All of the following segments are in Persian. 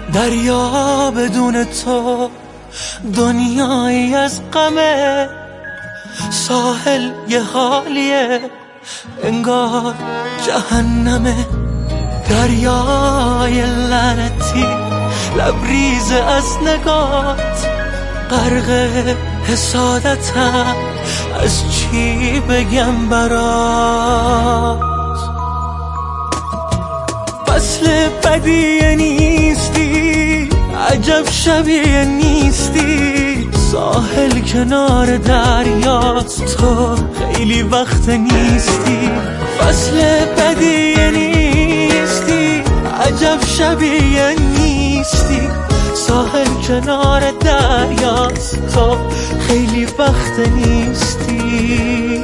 دریا بدون تو دنیایی از غمه، ساحل یه حالیه انگار جهنمه. دریای لعنتی لبریز از نگات، غرق حسادتم از چی بگم برات. فصل بدیه نیستی، عجب شبیه نیستی، ساحل کنار دریاست تو خیلی وقت نیستی. فصل بدیه نیستی، عجب شبیه نیستی، ساحل کنار دریاست تو خیلی وقت نیستی.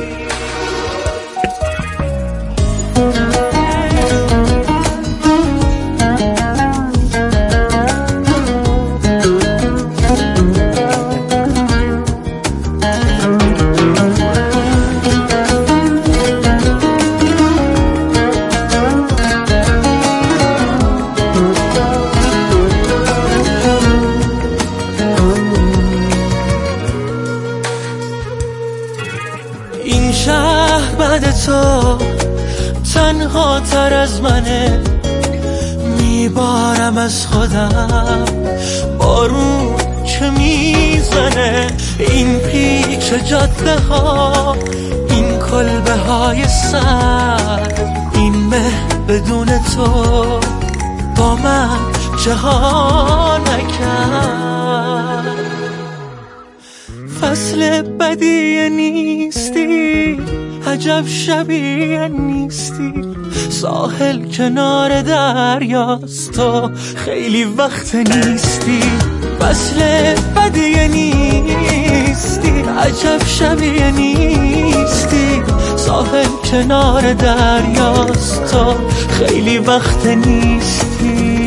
این شهر بعد تو تنها تر از منه، میبارم از خودم بارون که میزنه. این پیچ جاده ها، این کلبه های سر، این مه بدون تو با من جهان نکرد. فصل بدیه نیستی، عجب شبیه نیستی، ساحل کنار دریاست تو خیلی وقت نیستی. فصل بدیه نیستی، عجب شبیه نیستی، ساحل کنار دریاست تو خیلی وقت نیستی.